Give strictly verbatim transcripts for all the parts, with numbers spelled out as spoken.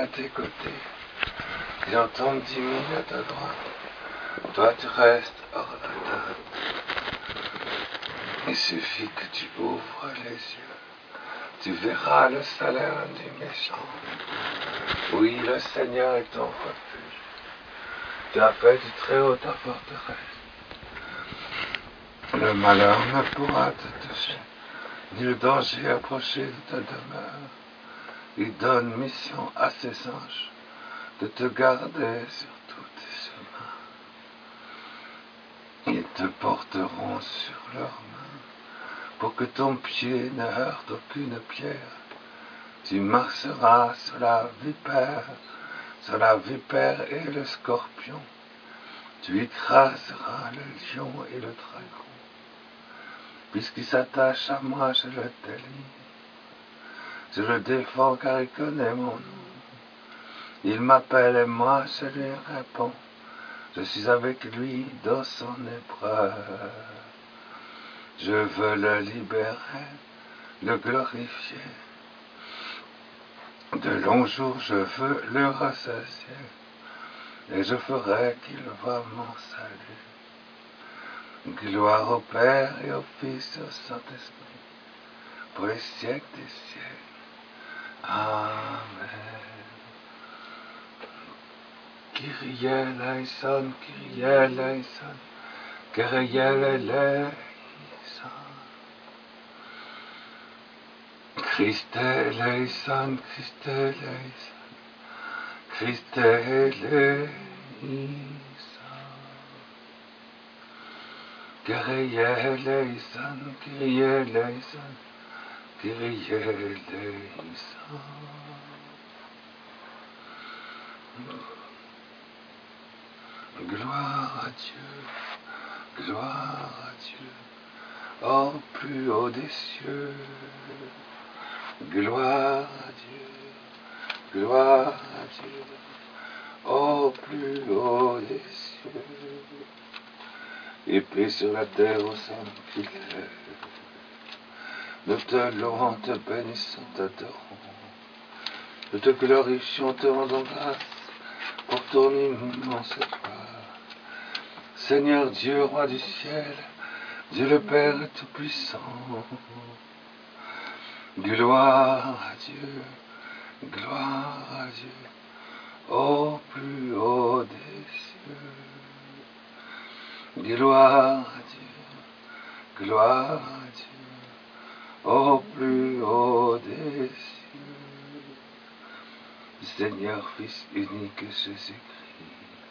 à tes côtés. Il entend dix mille à ta droite. Toi, tu restes hors d'atteinte. Il suffit que tu ouvres les yeux. Tu verras le salaire du méchant. Oui, le Seigneur est ton refuge. Tu as fait du Très-Haut ta forteresse. Le malheur ne pourra te toucher, ni le danger approcher de ta demeure. Il donne mission à ses anges de te garder sur tous tes chemins. Ils te porteront sur leurs mains pour que ton pied ne heurte aucune pierre. Tu marcheras sur la vipère, sur la vipère et le scorpion. Tu écraseras le lion et le dragon. Puisqu'il s'attache à moi, je le délivre. Je le défends car il connaît mon nom. Il m'appelle et moi je lui réponds. Je suis avec lui dans son épreuve. Je veux le libérer, le glorifier. De longs jours je veux le rassasier. Et je ferai qu'il voie mon salut. Gloire au Père et au Fils et au Saint-Esprit, pour les siècles des siècles. Amen. Kyrie eleison, Kyrie eleison, Kyrie eleison. Christe eleison, Christe eleison, Christe eleison. Kyrie eleison, Kyrie eleison, Kyrie eleison. Gloire à Dieu, gloire à Dieu, au plus haut des cieux. Gloire à Dieu, gloire à Dieu, au plus haut des cieux. Et paix sur la terre au sang qu'il est. Nous te louons, te bénissons, t'adorons. Nous te glorifions, te rendons grâce pour ton immense gloire. Seigneur Dieu, roi du ciel, Dieu le Père tout-puissant. Gloire à Dieu, gloire à Dieu, au plus haut des cieux. Gloire à Dieu, gloire à Dieu, au plus haut des cieux. Seigneur Fils unique Jésus-Christ,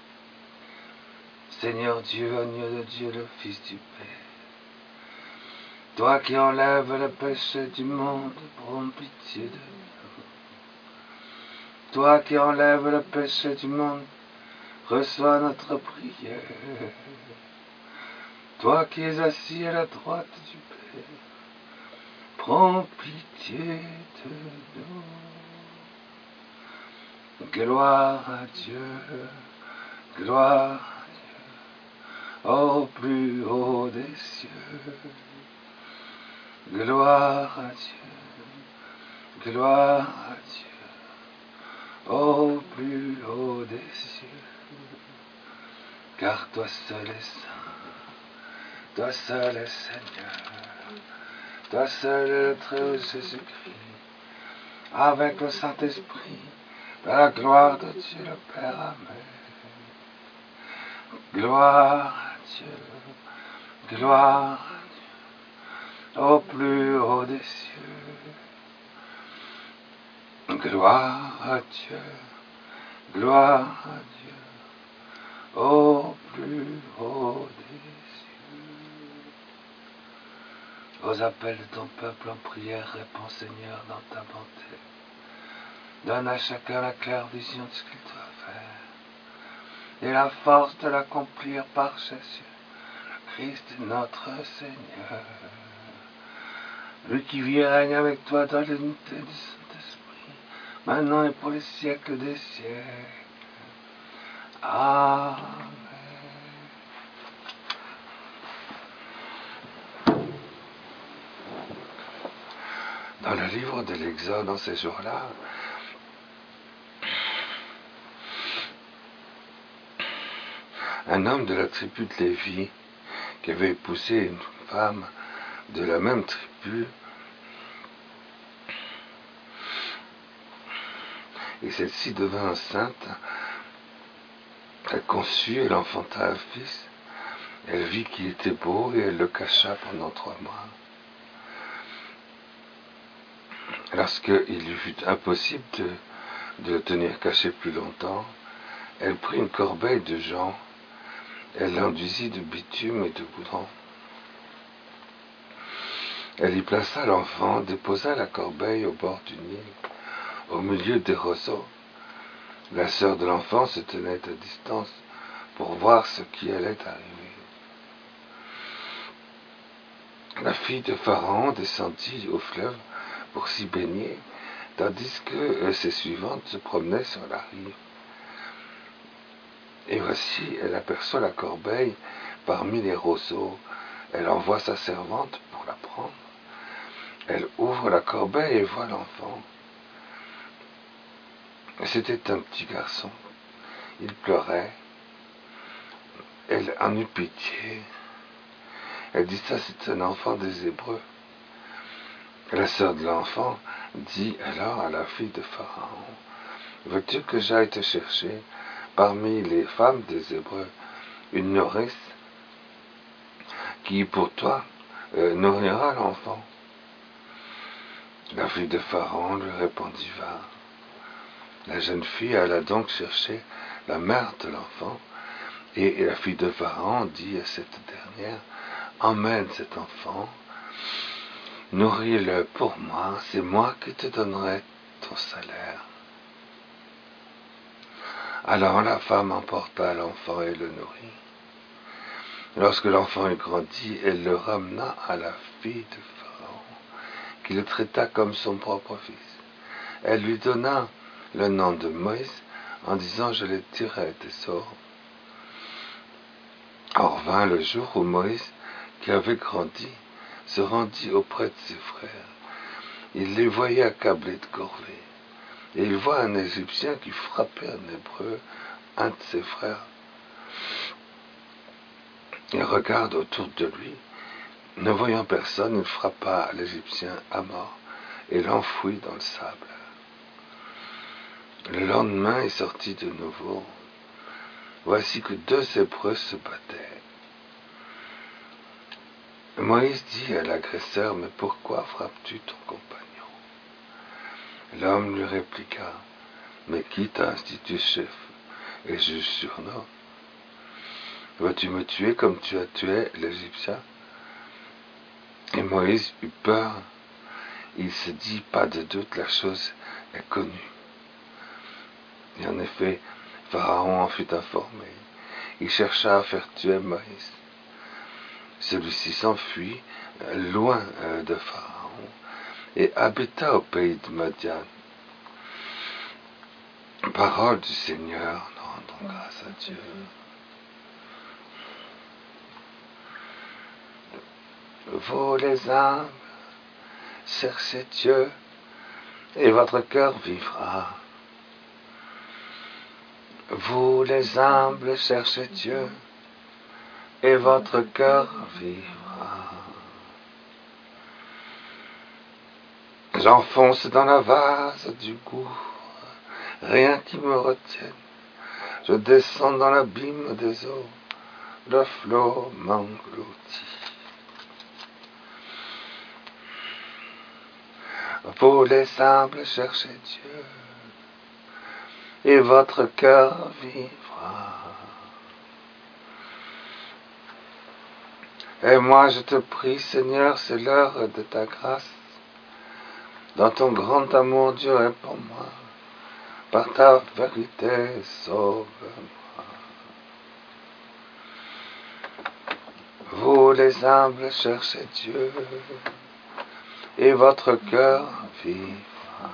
Seigneur Dieu, agneau de Dieu, le Fils du Père, toi qui enlèves le péché du monde, prends pitié de nous. Toi qui enlèves le péché du monde, reçois notre prière. Toi qui es assis à la droite du Père, prends pitié de nous. Gloire à Dieu, gloire à Dieu, au plus haut des cieux. Gloire à Dieu, gloire à Dieu, au plus haut des cieux. Car toi seul es saint, toi seul es Seigneur, toi seul est le Très-Haut Jésus-Christ, avec le Saint-Esprit, dans la gloire de Dieu le Père. Amen. Gloire à Dieu, gloire à Dieu, au plus haut des cieux. Gloire à Dieu, gloire à Dieu, au plus haut des cieux. Aux appels de ton peuple en prière, réponds Seigneur dans ta bonté. Donne à chacun la claire vision de ce qu'il doit faire et la force de l'accomplir par Jésus, le Christ notre Seigneur. Lui qui vit et règne avec toi dans l'unité du Saint-Esprit, maintenant et pour les siècles des siècles. Amen. Dans le livre de l'Exode, dans ces jours-là, un homme de la tribu de Lévi qui avait épousé une femme de la même tribu, et celle-ci devint enceinte. Elle conçut, elle enfanta un fils. Elle vit qu'il était beau et elle le cacha pendant trois mois. Lorsqu'il lui fut impossible de, de le tenir caché plus longtemps, elle prit une corbeille de jonc, elle l'enduisit de bitume et de goudron. Elle y plaça l'enfant, déposa la corbeille au bord du Nil, au milieu des roseaux. La sœur de l'enfant se tenait à distance pour voir ce qui allait arriver. La fille de Pharaon descendit au fleuve pour s'y baigner, tandis que ses suivantes se promenaient sur la rive. Et voici, elle aperçoit la corbeille parmi les roseaux. Elle envoie sa servante pour la prendre. Elle ouvre la corbeille et voit l'enfant. C'était un petit garçon. Il pleurait. Elle en eut pitié. Elle dit, ça c'est un enfant des Hébreux. La sœur de l'enfant dit alors à la fille de Pharaon, veux-tu que j'aille te chercher parmi les femmes des Hébreux une nourrice qui pour toi euh, nourrira l'enfant? La fille de Pharaon lui répondit, va. La jeune fille alla donc chercher la mère de l'enfant, et la fille de Pharaon dit à cette dernière, emmène cet enfant, nourris-le pour moi, c'est moi qui te donnerai ton salaire. Alors la femme emporta l'enfant et le nourrit. Lorsque l'enfant eut grandi, elle le ramena à la fille de Pharaon, qui le traita comme son propre fils. Elle lui donna le nom de Moïse, en disant, je l'ai tiré des eaux. Or vint le jour où Moïse, qui avait grandi, se rendit auprès de ses frères. Il les voyait accablés de corvée. Et il voit un Égyptien qui frappait un Hébreu, un de ses frères. Il regarde autour de lui. Ne voyant personne, il frappa l'Égyptien à mort et l'enfouit dans le sable. Le lendemain, il sortit de nouveau. Voici que deux Hébreux se battaient. Moïse dit à l'agresseur, mais pourquoi frappes-tu ton compagnon? L'homme lui répliqua, mais qui t'a institué chef et juge sur nous? Vas-tu me tuer comme tu as tué l'Égyptien? Et Moïse eut peur. Il se dit, pas de doute, la chose est connue. Et en effet, Pharaon en fut informé. Il chercha à faire tuer Moïse. Celui-ci s'enfuit loin de Pharaon et habita au pays de Madian. Parole du Seigneur, nous rendons grâce à Dieu. Vous les humbles, cherchez Dieu et votre cœur vivra. Vous les humbles, cherchez Dieu et votre cœur vivra. J'enfonce dans la vase du gouffre, rien qui me retienne. Je descends dans l'abîme des eaux, le flot m'engloutit. Vous les humbles, cherchez Dieu, et votre cœur vivra. Et moi je te prie, Seigneur, c'est l'heure de ta grâce. Dans ton grand amour, Dieu, réponds-moi. Par ta vérité, sauve-moi. Vous les humbles, cherchez Dieu, et votre cœur vivra.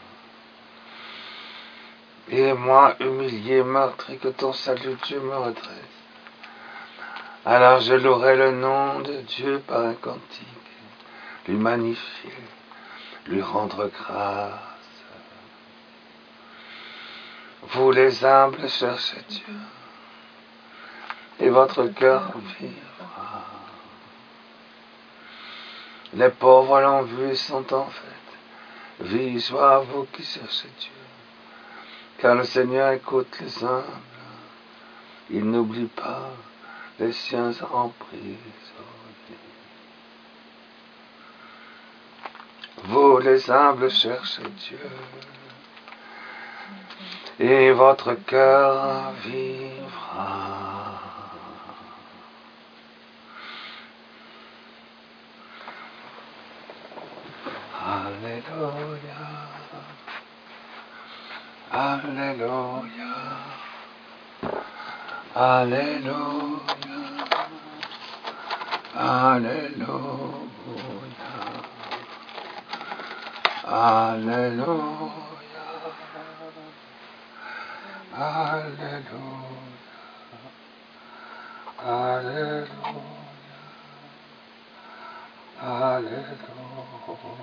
Et moi, humilié, meurtri, que ton salut, Dieu, me redresse. Alors je louerai le nom de Dieu par un cantique, lui magnifier, lui rendre grâce. Vous les humbles, cherchez Dieu, et votre cœur vivra. Les pauvres l'ont vu et sont en fait. Vie soit à vous qui cherchez Dieu, car le Seigneur écoute les humbles. Il n'oublie pas les siens emprisonnés. Vous les humbles cherchez Dieu, et votre cœur vivra. Alléluia, Alléluia, Alléluia, Alléluia, Alléluia, Alléluia, Alléluia, Alléluia.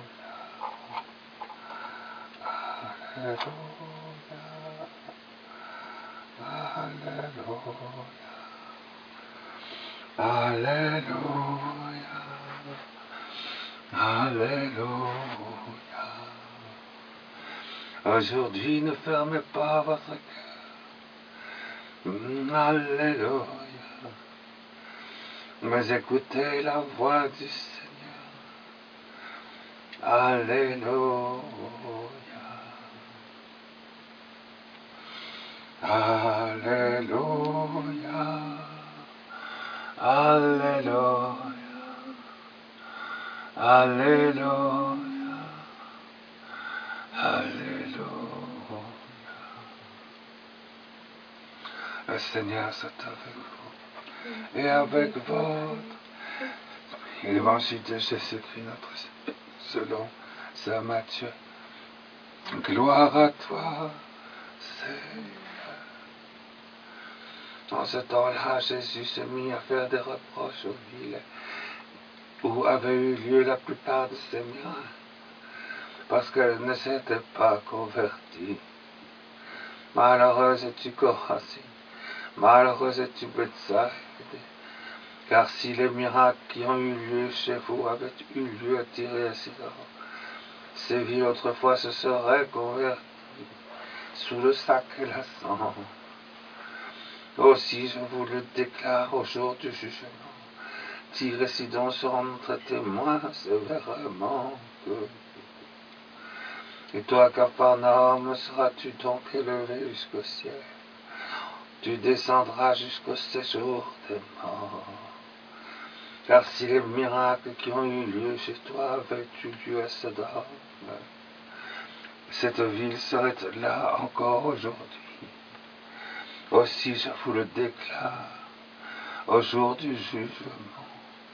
Alléluia, Alléluia, Alléluia. Aujourd'hui, ne fermez pas votre cœur. Alléluia. Mais écoutez la voix du Seigneur. Alléluia. Alléluia, Alléluia, Alléluia, Alléluia. Le Seigneur soit avec vous et avec votre. Et l'évangile de Jésus-Christ, notre selon saint Matthieu. Gloire à toi, Seigneur. En ce temps-là, Jésus se mit à faire des reproches aux villes où avaient eu lieu la plupart de ses miracles, parce qu'elles ne s'étaient pas converties. Malheureuse es-tu, Chorazin, malheureuse es-tu, Bethsaïde, car si les miracles qui ont eu lieu chez vous avaient eu lieu à Tyr et Sidon, ces villes autrefois se seraient converties sous le sac et la cendre. Aussi, je vous le déclare au jour du jugement, Tyr et Sidon seront traités moins sévèrement que vous. Et toi, Capharnaüm, seras-tu donc élevé jusqu'au ciel? Tu descendras jusqu'au séjour des morts. Car si les miracles qui ont eu lieu chez toi avaient eu lieu à Sodome, cette ville serait là encore aujourd'hui. Aussi, je vous le déclare, au jour du jugement,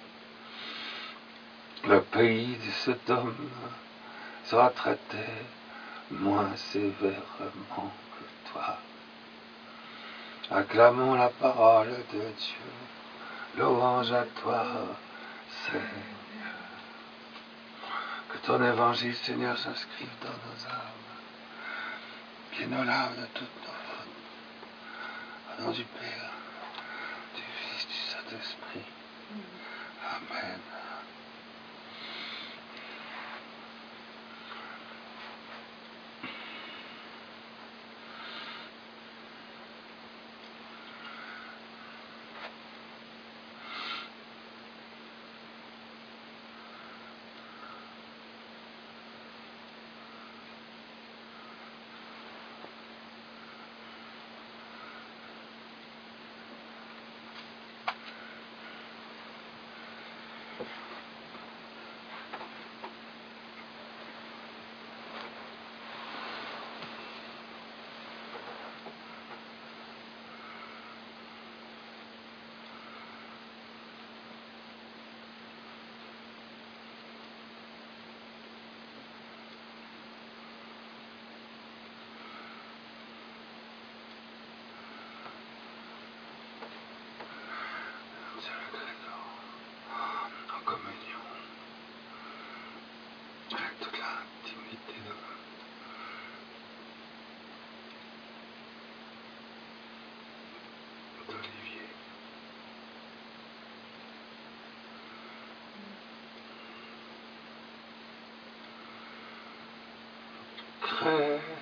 le pays de Sodome sera traité moins sévèrement que toi. Acclamons la parole de Dieu. Louange à toi, Seigneur. Que ton évangile, Seigneur, s'inscrive dans nos âmes, qu'il nous lave de toutes nos fautes. Au nom du Père, du Fils, du Saint-Esprit. Amen.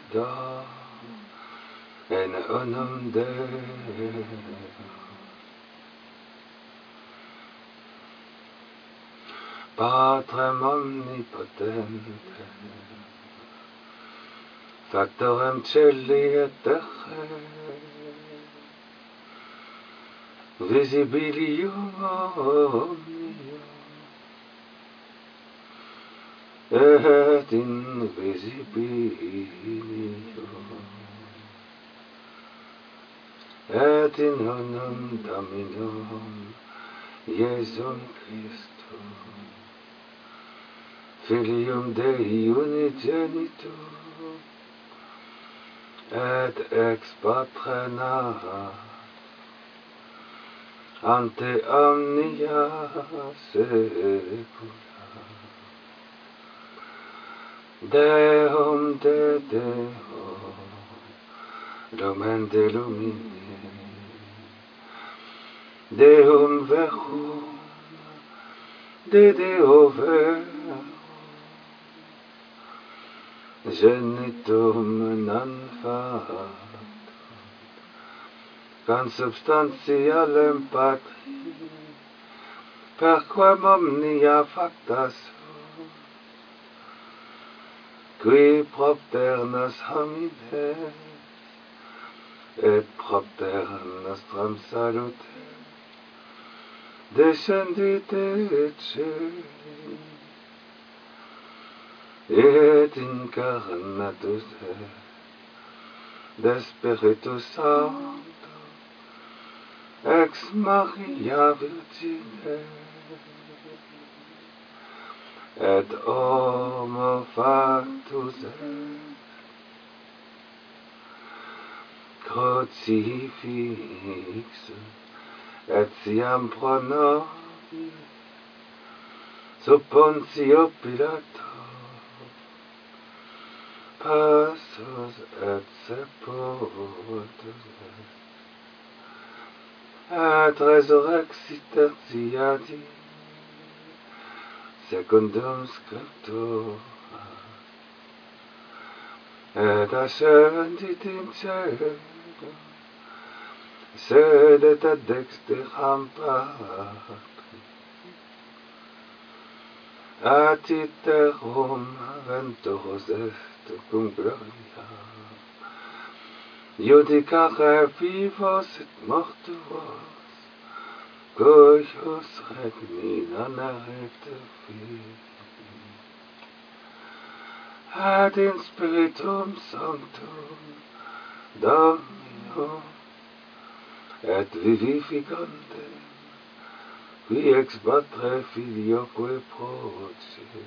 da en unum Deo. Patrem omnipotente, factorem celi et terrae, visibilium omnium et invisibilium, et in unum Dominum Iesum Christum, Filium Dei unigenitum, et ex Patre nat, ante omnia saecula, Deum de Deo, Lumen de lumine, Deum verum, de Deo verum, genitum non fatum, consubstantialem Patri, per quam omnia facta sunt, qui propter nos homines, et propter nostram salute, descendit et celi, et incarnatus est de Spiritus Sancto, ex Maria Virgine, et homo factus est, crucifixus, et siam pro nobis, sub Pontio Pilato, passus et sepultus est, et resurrexit tertia die, secundum Scriptura, et ascendit in caelo, sedet ad dexteram Patri, at iterum venturus est cum gloria, judicare vivos et mortuos, cuius regni non erecte fili, et in Spiritum Sanctum Dominum, et vivificantem, qui ex Patre Filioque proce,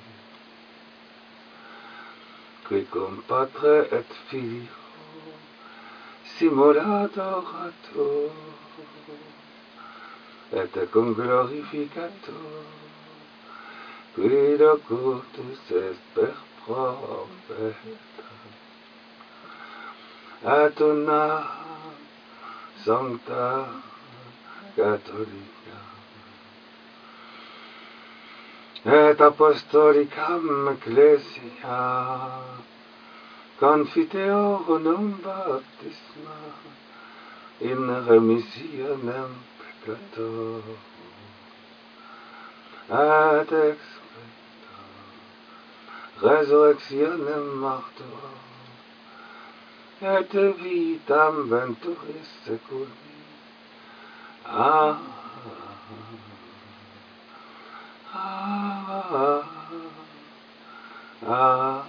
qui cum Patre et Filio simul adorator, et cum glorificator, qui locutus est per profeta, et una sancta catholica, et apostolicam ecclesia, confiteorum baptisma, in remissionem peccatorum, et ex resurrectionem mortuorum, et vitam venturis seculi. Amen. Amen. Amen.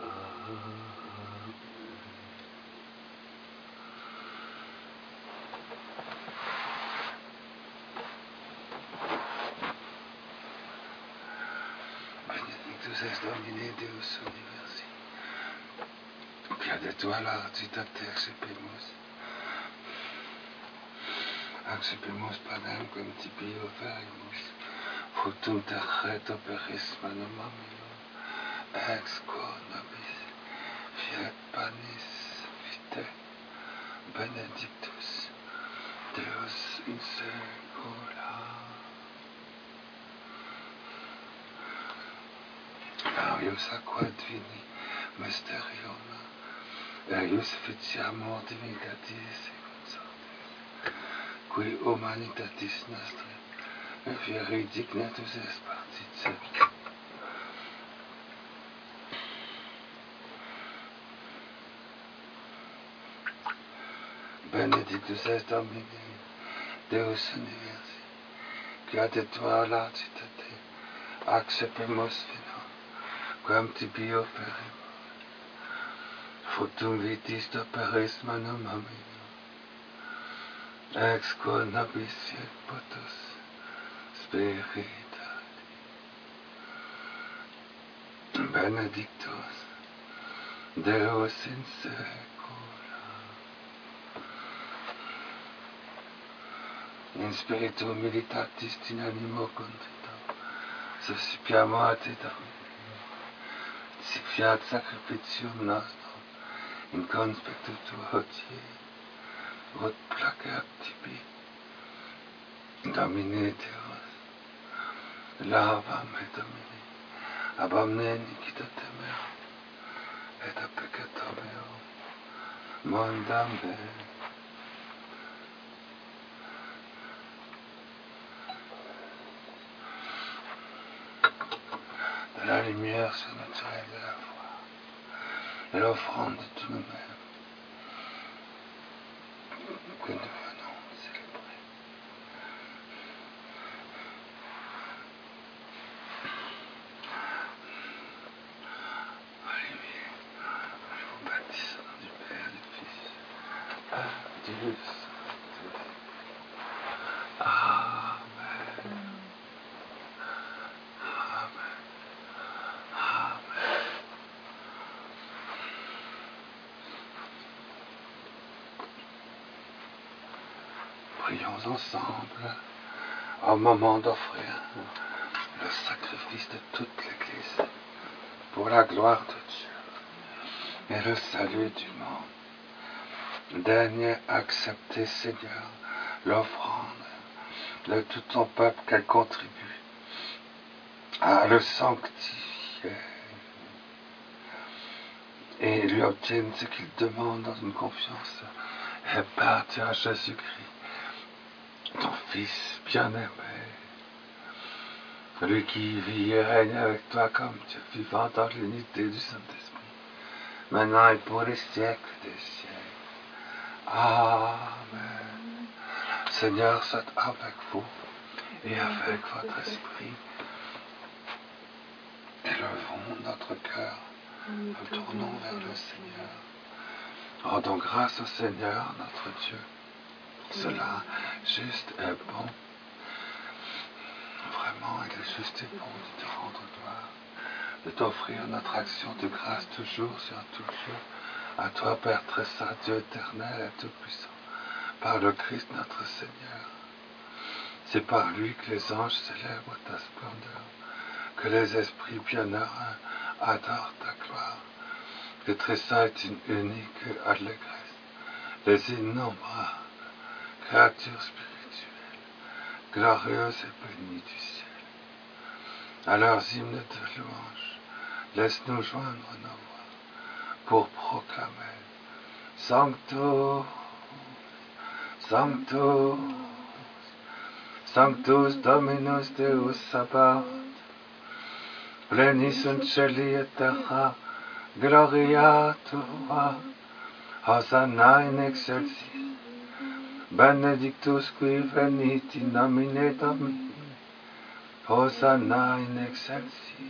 Benedictus est Domine Deus universi, quia de tua largitate accepimus, accepimus panem cum tibi oferimus, fructum terreto peris manum omnium, ex quo nobis fiat panis vitae, benedictus Deus in saecula. Glorious aqua divini mysterium, eius officiamur divinitatis consortes, qui humanitatis nostri, fieri dignatus est particeps. Benedictus est Domini, Deus universi, qui ad tua lacitate accepemus vino, quam tibi operimur. Fructum vitis operis manum hominum, ex quo nobis fiet potus spiritati. Benedictus Deus in secula. In spiritu militatis in animo contrito, suscipiamo a te Domine, si fiat sacrificium nostrum, in conspectu tuo hodie, ut placeat tibi, Domine Deus, lavam et Domini, ab omne iniquitate meo, et ab peccato meo, mondam me. La lumière surnaturelle de la foi et l'offrande de tout nous-mêmes que nous venons célébrer. Olivier, je vous baptise au nom du Père, du Fils, et du Saint-Esprit. Amen. Amen. Prions ensemble au moment d'offrir le sacrifice de toute l'Église pour la gloire de Dieu et le salut du monde. Daigne accepter, Seigneur, l'offrande de tout ton peuple qu'elle contribue à le sanctifier et lui obtienne ce qu'il demande dans une confiance épargnée à Jésus-Christ, ton Fils bien-aimé, celui qui vit et règne avec toi comme Dieu vivant dans l'unité du Saint-Esprit, maintenant et pour les siècles des siècles. Amen. Seigneur, soit avec vous et avec votre esprit. Élevons notre cœur, retournons vers le Seigneur. Rendons grâce au Seigneur, notre Dieu. Cela juste et bon. Vraiment, il est juste et bon de te rendre gloire, de t'offrir notre action de grâce toujours sur tout lieu. À toi, Père très saint, Dieu éternel et tout-puissant, par le Christ notre Seigneur. C'est par lui que les anges célèbrent ta splendeur, que les esprits bienheureux adorent ta gloire, que très saint est une unique allégresse, les innombrables créatures spirituelles, glorieuses et bénies du ciel. À leurs hymnes de louange, laisse-nous joindre nos voix pour proclamer Sanctus, Sanctus, Sanctus Dominus Deus Sabaoth, plenis sunt celi et terra, gloria tua, Hosanna in excelsis, benedictus qui venit in nomine Domini, Hosanna in excelsis.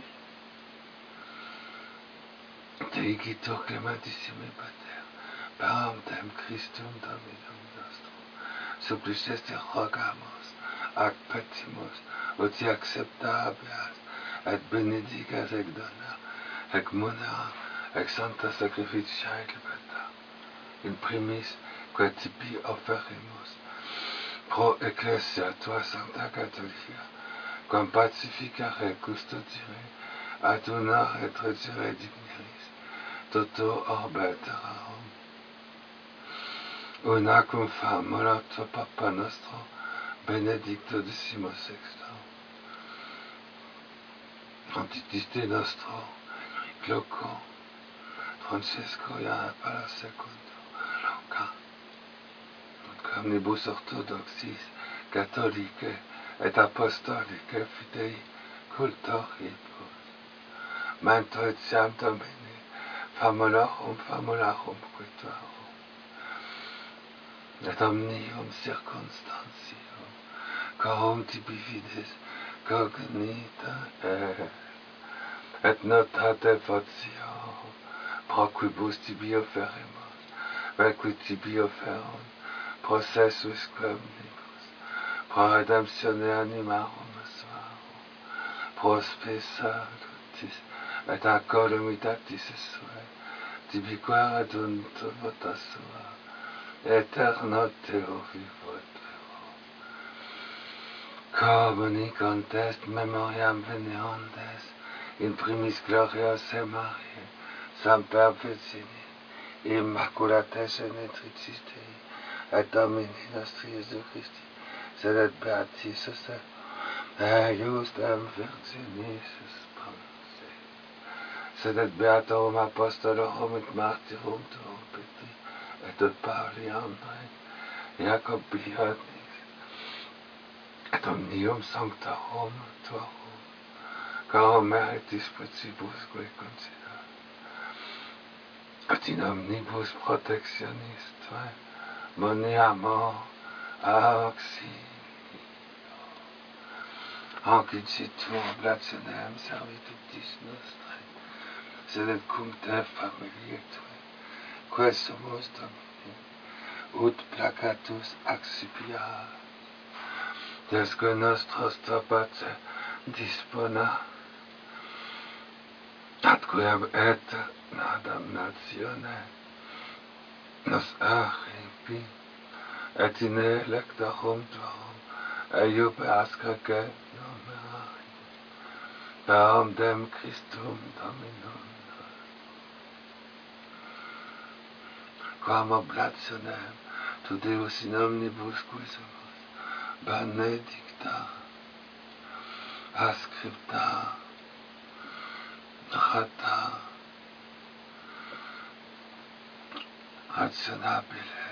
Deigitur clementissime Pater, parem Christum Dominum nostrum, supplices te rogamus, ac petimus, ut accepta habeas, et benedigas ec dona, ec munera, ec sancta sacrificia et liberta, in primis, quae tibi offerimus, pro ecclesia tua sancta catholica, quam pacificare custodire, ad honor et retirare digneris, toto orbe terrarum. Una cum famula tua Papa nostro, benedicto decimo sexto. Antitiste nostro, cloco, Francesco ia per la secondo loca, ut omnibus orthodoxis, catholicae et apostolicae fidei cultoribus, manto etiam Domini, famularum, famularum quituarum, et omnium circumstantium, corum tibi fides cognita est, et nota devotio, proquibus tibi oferimus, requi tibi oferum, processus omnibus, pro redemptione animarum suarum, pro spe salutis, et accolumitatis suae, tibi quaerunt vota sua, eterno Deo vivot vero. Communicant est memoriam veneondes, in primis gloriose Mariae, Semper Virgini, Immaculatae Genetrixis Dei, et Domini nostri Iesu Christi, sed et beatis Joseph, eius dem Virginis sponsi, sed et beatorum apostolorum et martyrum tuum Petri, et ut Pauli Andrei, Jacobi Ioannis, et omnium sanctorum tuorum, corum meritis principusque consider, et in omnibus protectionis tuae, moniamur auxilio. Hanc incitur oblationem servitutis nostrae, sed et cum te familiae tuae, quae sumus Domini, ut placatus accipiar, desque nostros trapace dispona, atquem et damnatione nos arribi, et in electorum tuorum, eiupe ascake nomeri, per dem Christum Dominum, quam oblationem tu Deus in omnibus cuisumus, benedicta, ascripta, rata, rationabile,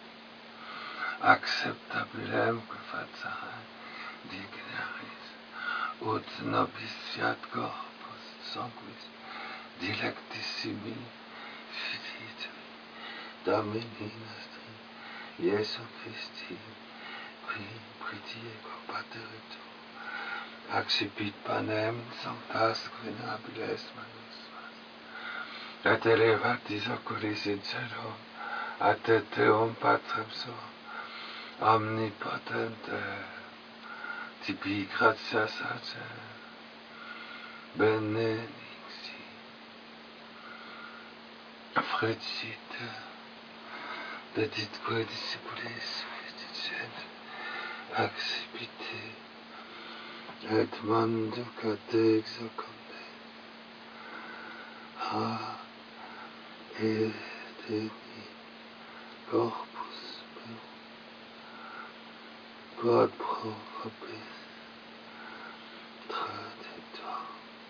acceptabilem que faciae dignaris, ut novitiat corpus sanguis dilectissimi filii tui, Domini nostri, Iesu Christi, qui pridie compateritur, accipit panem sanctas venabiles manus suas, et elevatis oculis in celum, ad Deum Patrem suum, omnipotente, tibi gratias age, benedicti, frigite, deditque discipulis dicente, accipite, et manducate exoconde, ha, edeni, corpus meum, quod pro vobis traditor.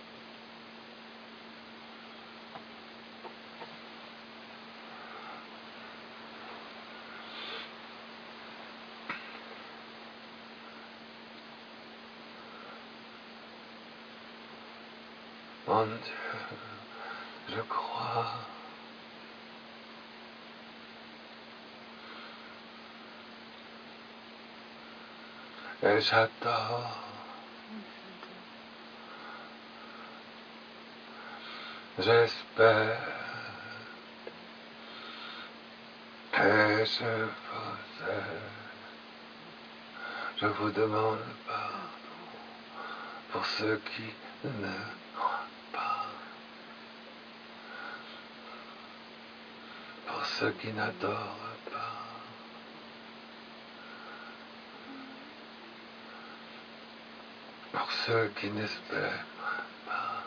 Mon Dieu, je crois. Et j'adore. J'espère. Et je vous aime. Je vous demande pardon pour ceux qui ne croient pas, pour ceux qui n'adorent pas, pour ceux qui n'espèrent pas,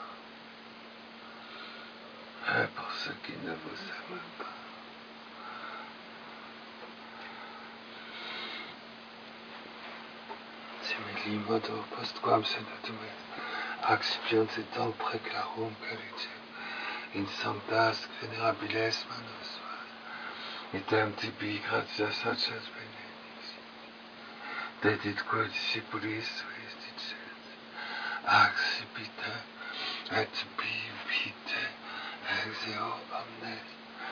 et pour ceux qui ne vous aiment pas. Simili modo postquam senatum et accipiens et tam preclarum caritium, in sanctas venerabiles manus tuas, item tibi gratias sanctas benedictis, dedit quo discipulis tuis dicet, accipite et bibite ex eo omnes,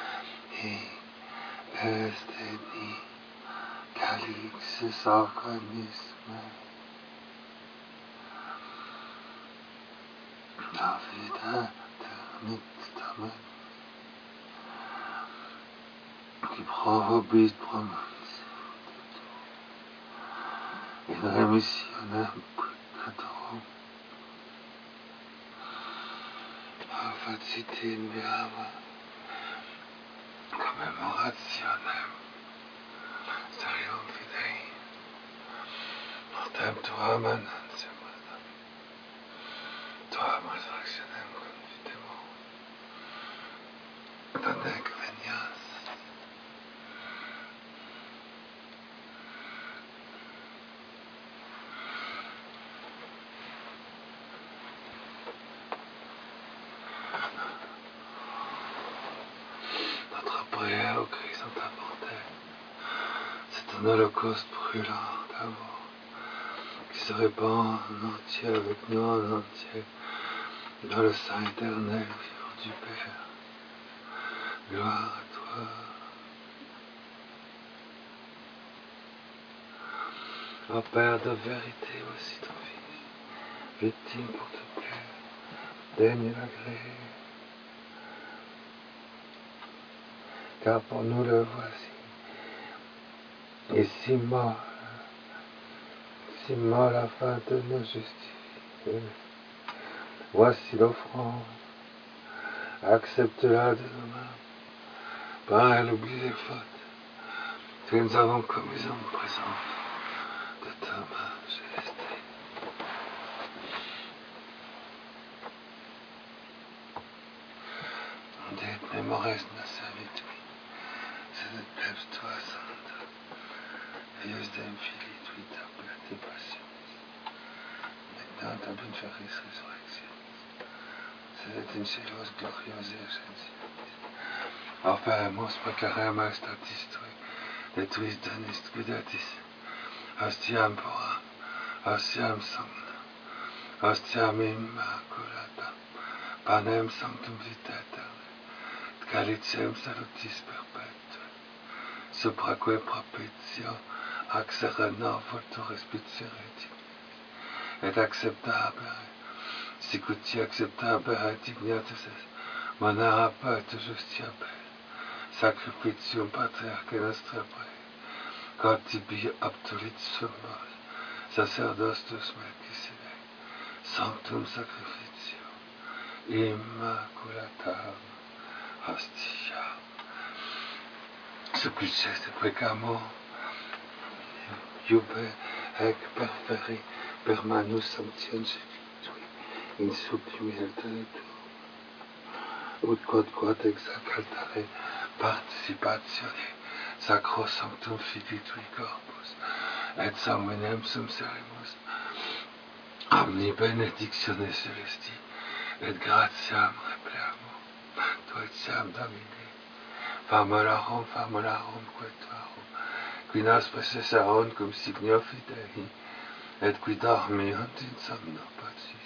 est ni calixis organisme, la vita eternitatem, qui provobit promis, in remissionem peccatorum, facite in meava, commemorationem Starium Fidei, mortem tuam annuntium, tuam resurrectionem confitemo, donec venias. Notre prière au Christ en ta portée, c'est un holocauste brûlant d'amour qui se répand en entier avec nous en entier dans le sein éternel vivant du Père. Gloire à toi. Ô Père de vérité, voici ton Fils, victime pour te plaire, daigne l'agréer, car pour nous le voici, et si mort, si mort afin de nous justifier. Voici l'offrande, accepte-la de nos mains, par elle oublie les fautes que nous avons commises en présence de ta majesté. Det memores nascit, sed plebs tua sancta, eius dem filii tui tabulate passionis, maintenant ab inferis resurrectionis, sed in celos gloriosi ascensionis. Operamus precare majestatis tui, de tuis donis guidatis, ostiam pura, ostiam sancta, ostiam immaculata, panem sanctum vitae aeternae, calicem salutis perpetuae, supraque propitio ac serena voto respicere dignis, et acceptabile, sicuti acceptabile dignatus est, manera pet justiabe, sacrificium patriarche nostre prae, quod tibi obtulit sumus, sacerdostus Melchisedec, sanctum sacrificium, immaculatam hostia, supplices de precamo, iube ec perferi per manus sanctiae tui, in sublimi altare tuum, ut quod quod exact altare participatione sacro sanctum Filii tui corpus, et sanguinem sum serimus, omni benedictione celesti, et gratiam repleamo, toetiam Domini, famularum, famularum, quetuarum, qui nos possessarunt cum signo fidei, et qui dormiunt in somno pacis.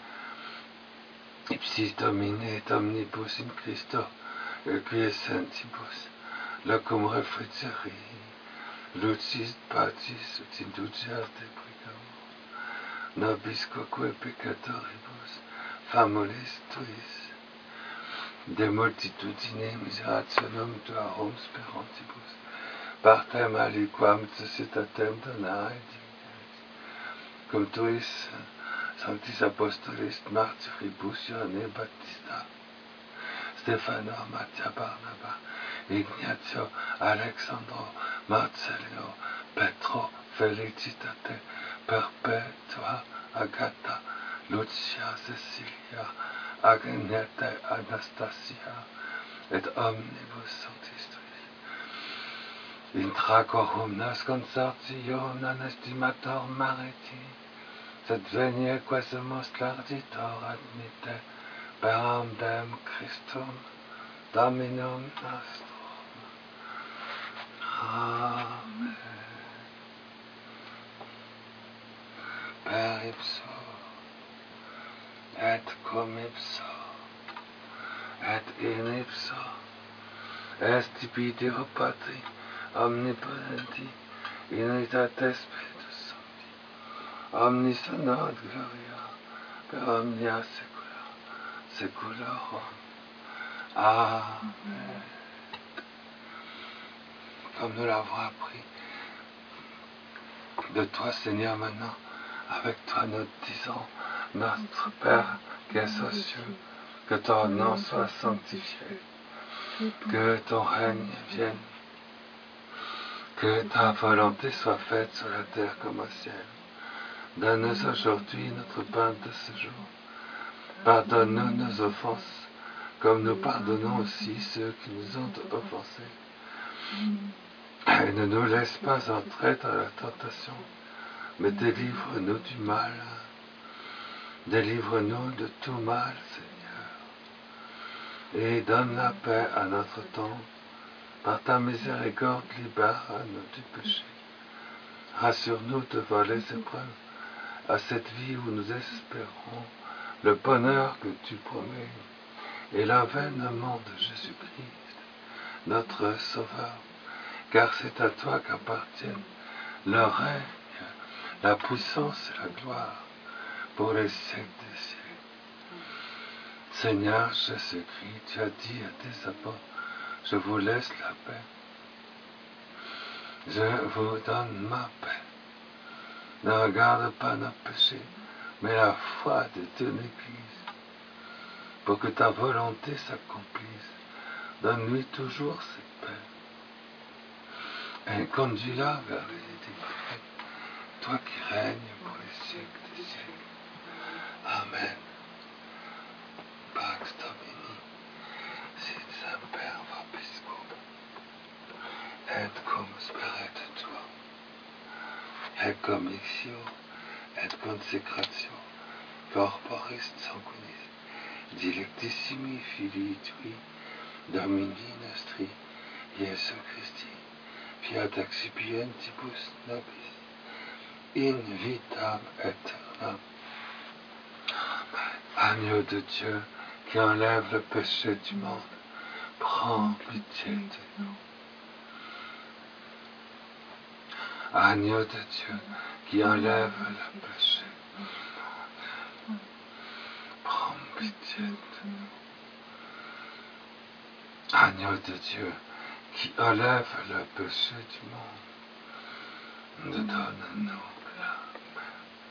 Ipsis Domine et omnibus in Christo, et qui essentibus, locum refrigerii, lucis pacis ut induceas te precamo, nobis quoque peccatoribus, famulis tuis, de multitudine miserationum tuarum sperantibus, partem aliquam necessitatem donare dignes, cum tuis sanctis apostolis martyribus Ioanne Baptista, Stefano, Mattia, Barnaba, Ignazio, Alexandro, Marcellio, Petro, Felicitate, Perpetua, Agata, Lucia, Cecilia, Agnete, Anastasia, et omnibus sanctis tuis. Intra quorum nas consortio non estimator mariti, sed venie quesumus clarditor admite Peram dem Christum, Dominum nostrum. Amen. Per ipso, et cum ipso, et in ipso, est Deo Patri, omnipotenti, in unitate Spiritus Sancti, omnis honor et gloria, per omnia saecula, saeculorum. Amen. Comme nous l'avons appris de toi, Seigneur, maintenant, avec toi nous disons, notre Père qui es aux cieux, que ton nom soit sanctifié, que ton règne vienne, que ta volonté soit faite sur la terre comme au ciel. Donne-nous aujourd'hui notre pain de ce jour. Pardonne-nous nos offenses, comme nous pardonnons aussi ceux qui nous ont offensés. Et ne nous laisse pas entrer dans la tentation, mais délivre-nous du mal. Délivre-nous de tout mal, Seigneur. Et donne la paix à notre temps. Par ta miséricorde, libère-nous du péché. Rassure-nous devant les épreuves, à cette vie où nous espérons le bonheur que tu promets et l'avènement de Jésus-Christ, notre Sauveur. Car c'est à toi qu'appartiennent le règne, la puissance et la gloire pour les siècles des siècles. Seigneur Jésus-Christ, tu as dit à tes apôtres, je vous laisse la paix. Je vous donne ma paix. Ne regarde pas nos péchés, mais la foi de ton Église, pour que ta volonté s'accomplisse. Donne-lui toujours cette paix. Et conduis-la vers l'éternité, toi qui règnes pour les siècles des siècles. Amen. Pax Domini, sit semper vobiscum, et cum spiritu tuo, et commixio, et consecratio, corporis sanguinis, dilectissimi filii tui, Domini nostri, Iesu Christi, fiat accipientibus nobis, in vitam aeternam. Agneau de Dieu qui enlève le péché du monde, prends pitié de nous. Agneau de Dieu qui enlève le péché, prends pitié de nous. Agneau de Dieu qui enlève le péché du monde, nous donne-nous la paix.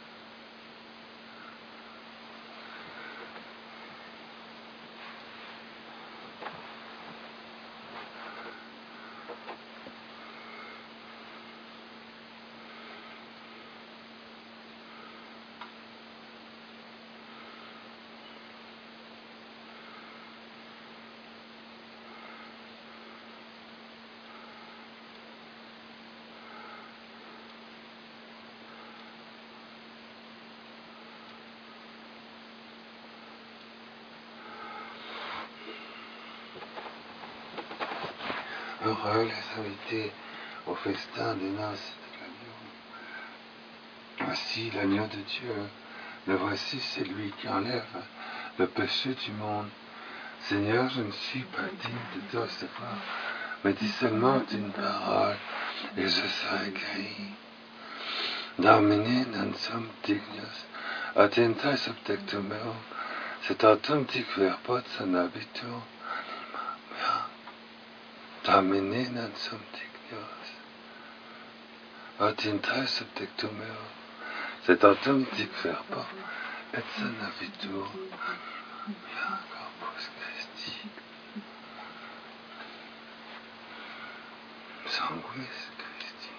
Heureux les invités au festin des noces de l'agneau. Voici l'agneau de Dieu, le voici, c'est lui qui enlève le péché du monde. Seigneur, je ne suis pas digne de te recevoir, mais dis seulement une parole, et je serai guéri. Domine non sum dignus, attenta subtectum meum, cet autum dic verbot sanabitur. Domine non sum dignus, attenta subtectum meum, cet autum dic verbot et sanabitur. Mea corpus Christi, sanguis Christi.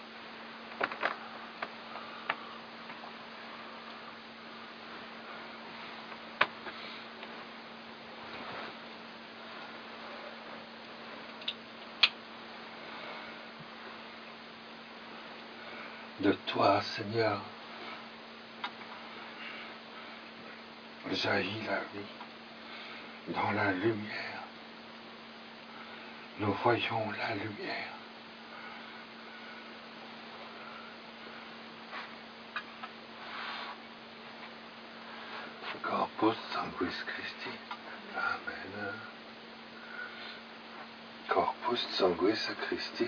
De toi, Seigneur, jaillit la vie. dans la lumière. Nous voyons la lumière. Corpus sanguis Christi. Amen. Corpus sanguis Christi.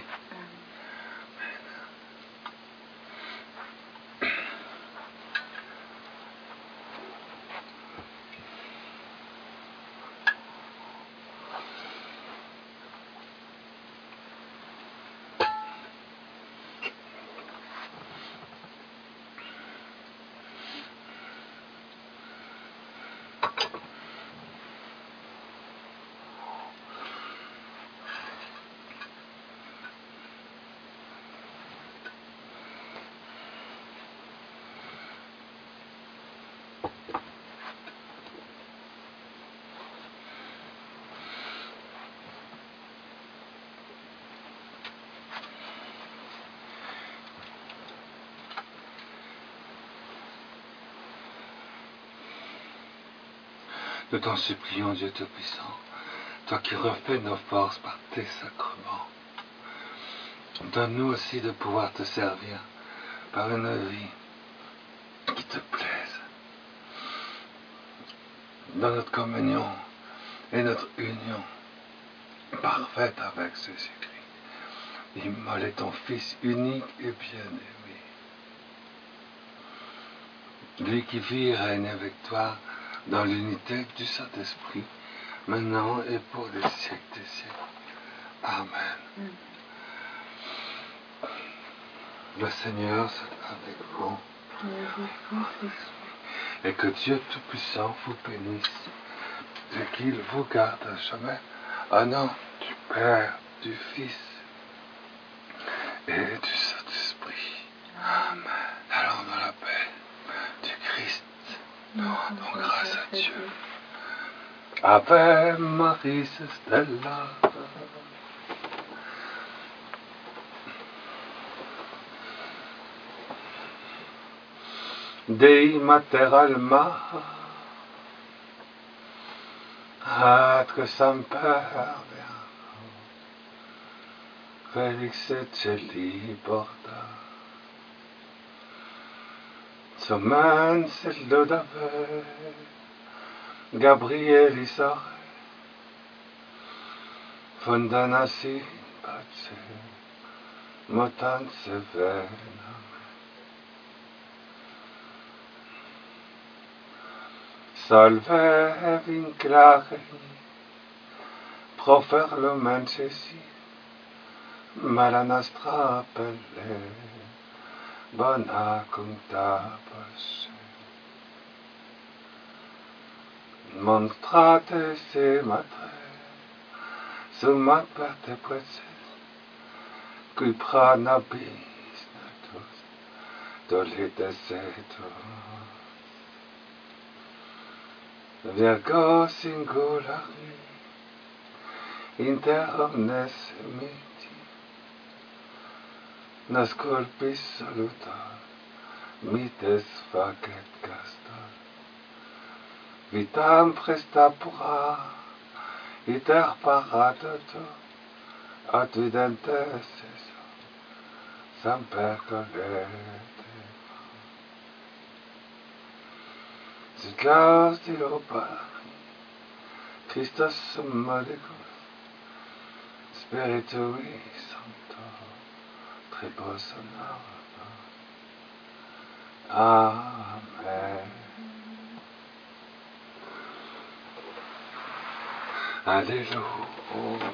Nous t'en supplions, Dieu Tout-Puissant, toi qui refais nos forces par tes sacrements. Donne-nous aussi de pouvoir te servir par une vie qui te plaise. Dans notre communion et notre union parfaite avec Jésus-Christ, immolé ton Fils unique et bien-aimé. Lui qui vit et règne avec toi dans l'unité du Saint-Esprit, maintenant et pour les siècles des siècles. Amen. Mm. Le Seigneur soit avec vous. Mm. Et que Dieu Tout-Puissant vous bénisse et qu'il vous garde à jamais. Au nom du Père, du Fils et du Saint-Esprit. Amen. Allons dans la paix du Christ. Nous rendons grâce à Dieu. Ave Maris Stella. Dei Mater Alma. Atre Semper. Felix et Celi Porta. Somen Lodave. Gabriel Isare. Fondanasi Pace. Motan Sevena. Salve vinclare. Profer lumen cesi. Mala nostra appelle. Bona cuncta pace. Monstrate se matre, summa parte preces, qui pranabis natus, dolites etos. Virgo singulari, inter omnes miti, nas culpis salutar, mites facet castor. Vitam presta pura, iter paratato, ad videntes eso, semper colete. Sit laus Deo Pari, Christus modicus, Spiritui Sancto, tribus honorata. Amen. Alléluia.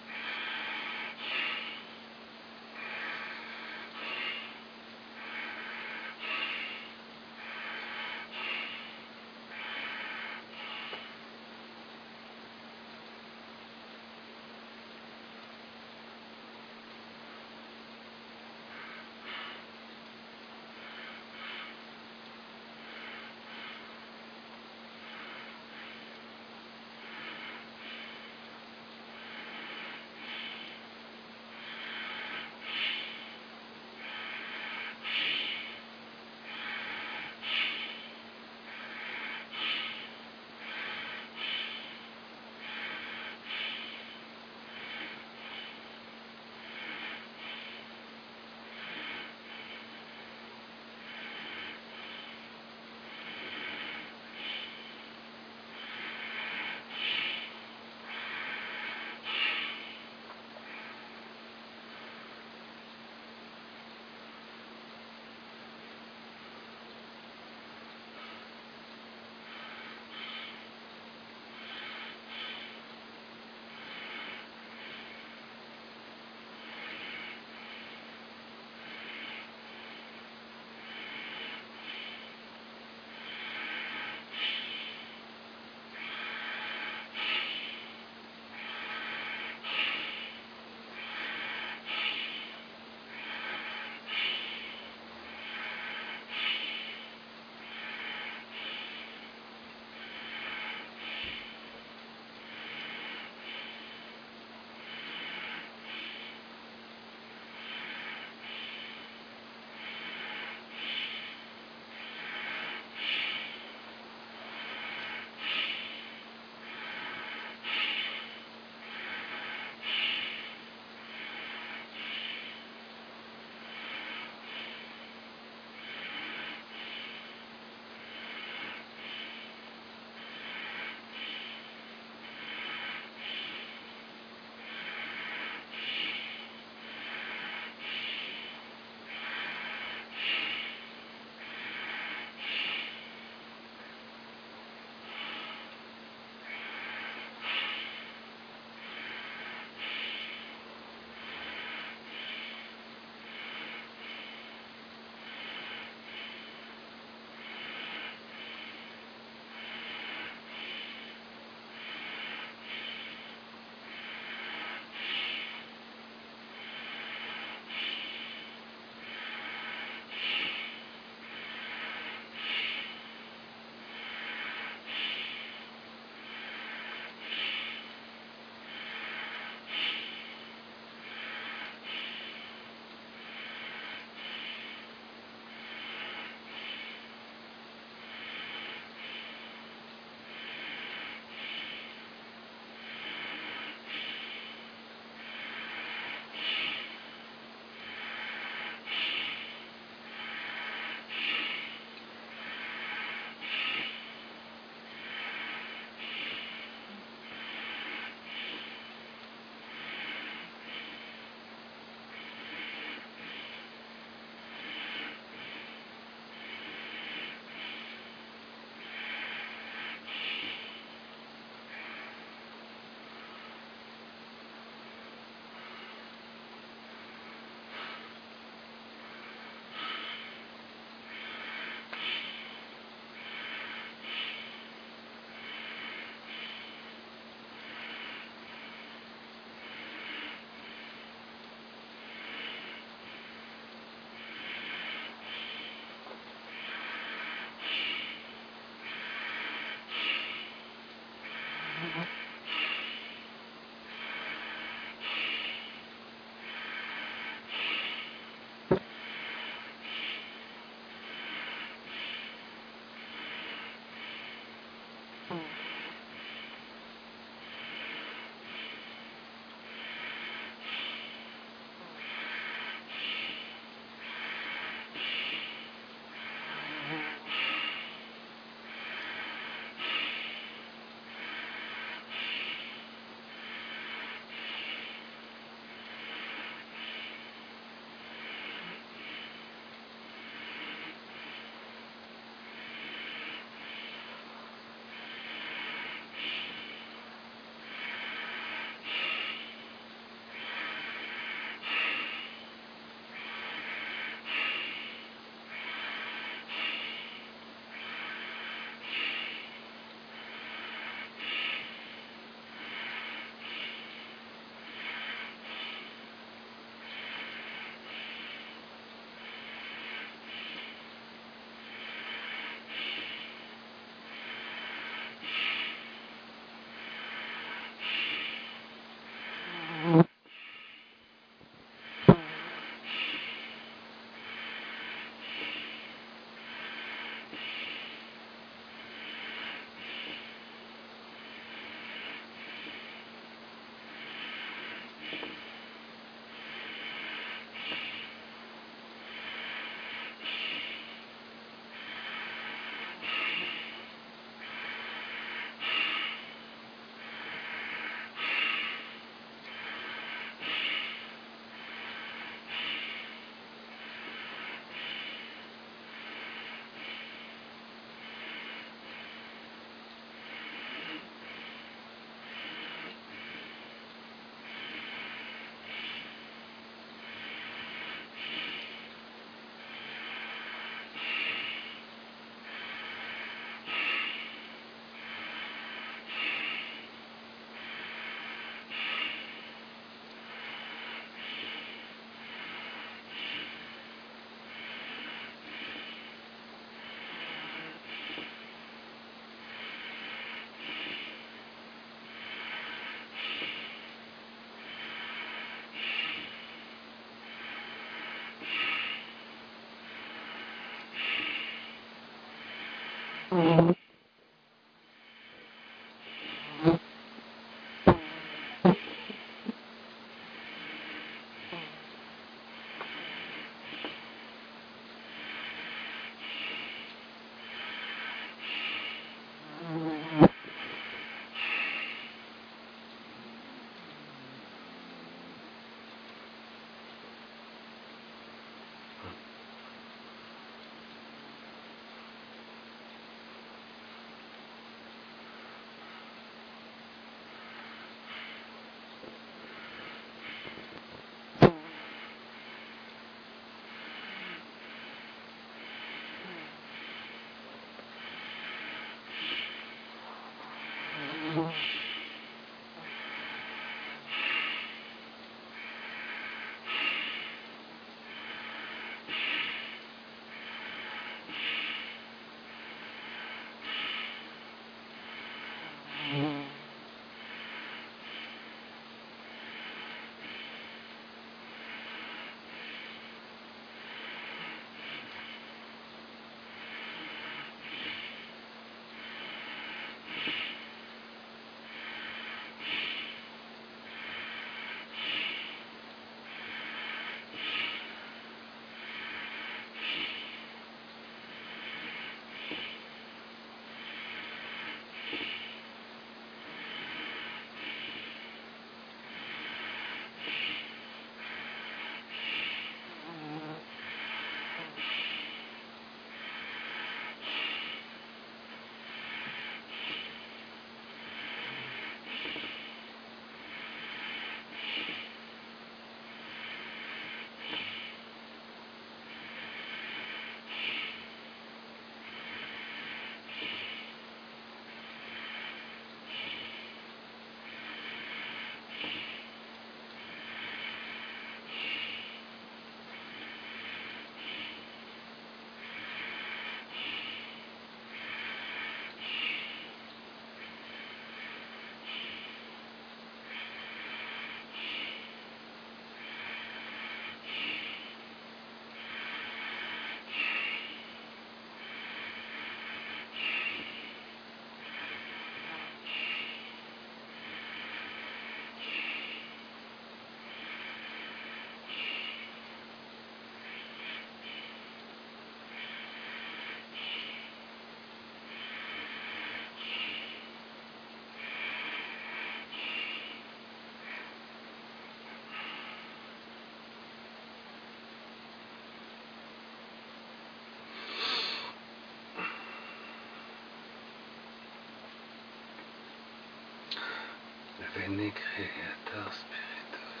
Veni Creator Spiritus,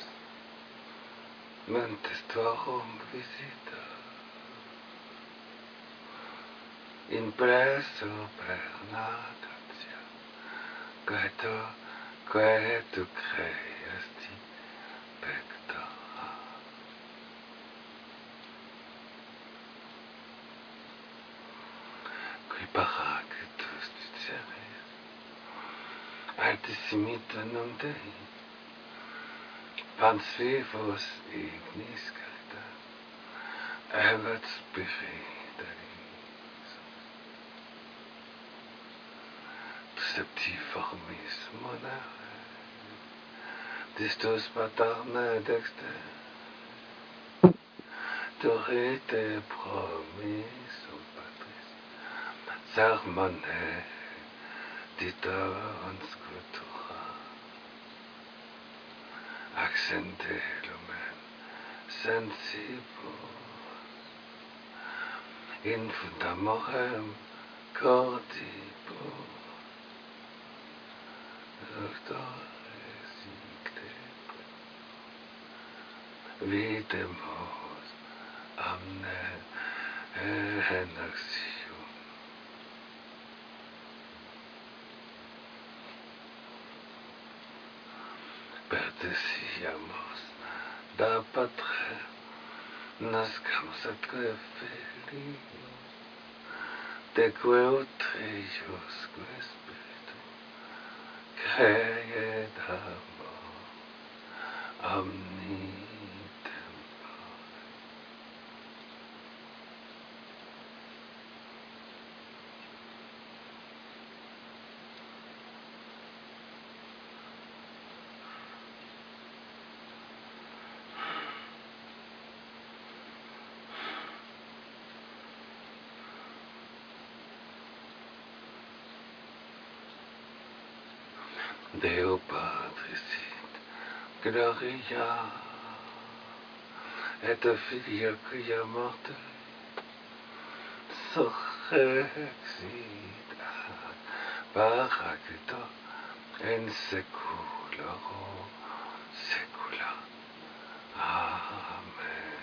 mentes tuorum visita, in presso perna gratia, quae quae tu creasti pectora. Qui paracetus diceris, altissimita non Dei, pans vivus ignis caritas, evat spiritus, septiformis monere, distus paterna dexter, dorite promisum Patris, sermone dita sculptura, accente lumen sensibus, in fundamorem cordibus, doctores inclebus, videmus amne enaxium. Perdesiamus da patre, nascamus atque filii, deque utriusque spiritu, creet amor omni tempore. Deo Patricit, Gloria, et filioquia morte, surrexit, paraclito, en secularo, secula. Amen.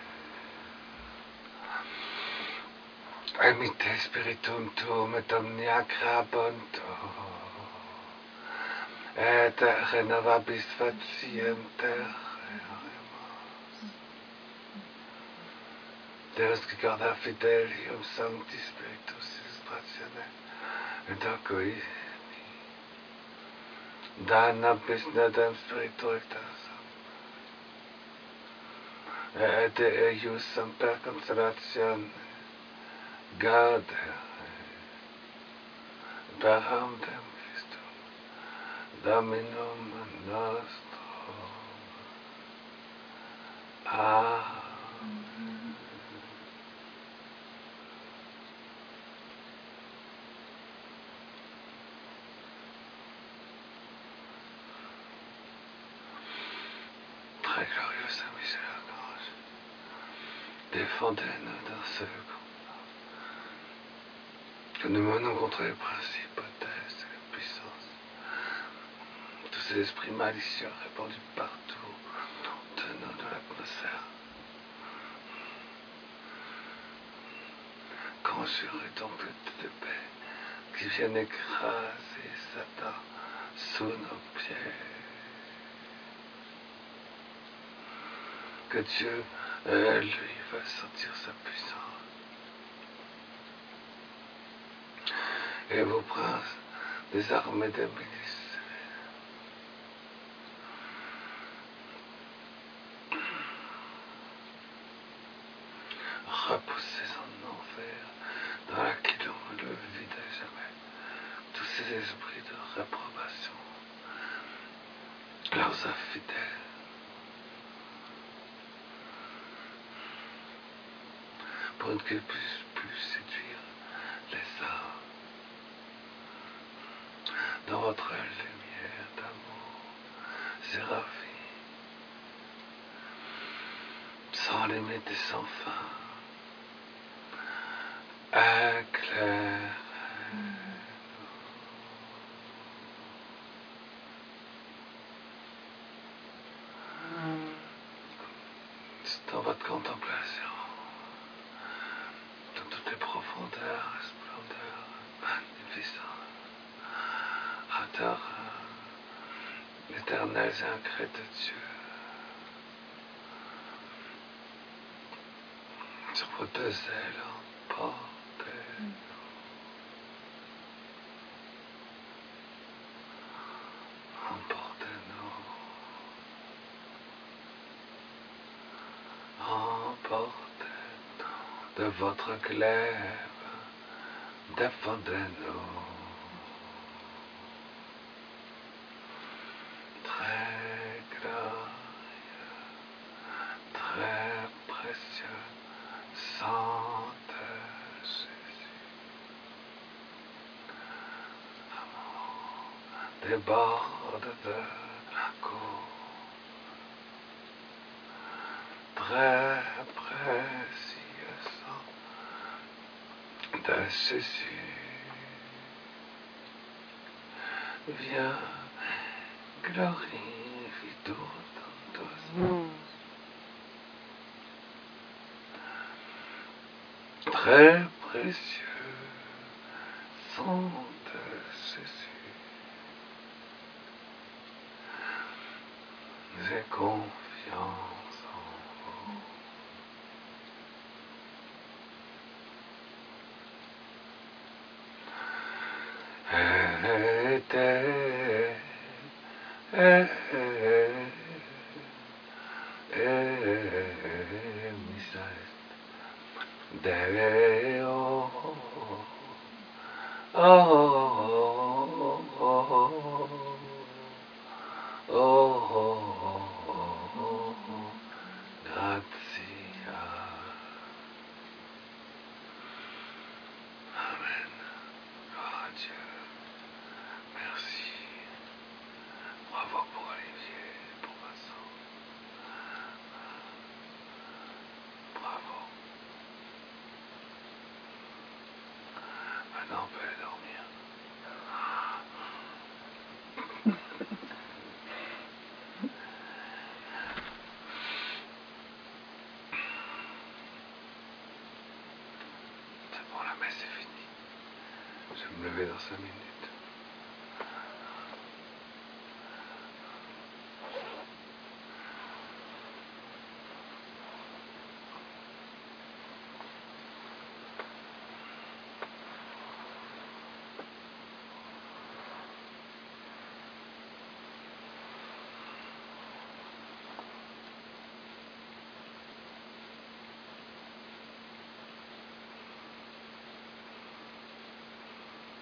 Emite spiritum tuum et omnia crabunto, et renovabis faciem terremus. Deus qui corda fidelium sancti spiritus ilustratione, et acui dana bis nedem spiritu ectas, et eius semper consolatione, Gauder, Paramdem Christum, Dominum nostrum. Amen. Très glorieux Saint-Michel-Archange, défendez-nous dans ce combat. Que nous menons contre les principautés et les puissances, tous ces esprits malicieux répandus partout, tenant de l'atmosphère. Conjurez ton but de paix qui vienne écraser Satan sous nos pieds. Que Dieu, euh, lui, va sortir sa puissance. Et vos princes des armées des milices, repoussez en enfer, dans laquelle on ne le vide jamais, tous ces esprits de réprobation, leurs infidèles, pour qu'ils puissent plus séduire les âmes. Dans votre lumière d'amour, séraphie, sans limite et sans fin, éclairez-nous. Dans votre contemplation, dans toutes les profondeurs et splendeurs magnifiques, adore l'éternel secret de Dieu. Sur vos deux ailes, emportez-nous. Emportez-nous. Emportez-nous de votre glaive. Défendez-nous. Très glorieux, très précieux sang de Jésus. Amour déborde de la cour. Très précieux sang de Jésus. Viens, glorifie tout en toi. Très précieux sang de Jésus. J'ai confiance en vous. Était, et, et, Misael, Deo, oh, oh, oh, oh, gratia. Amen. Gloire à Dieu. Merci. Je vais me lever dans cinq minutes.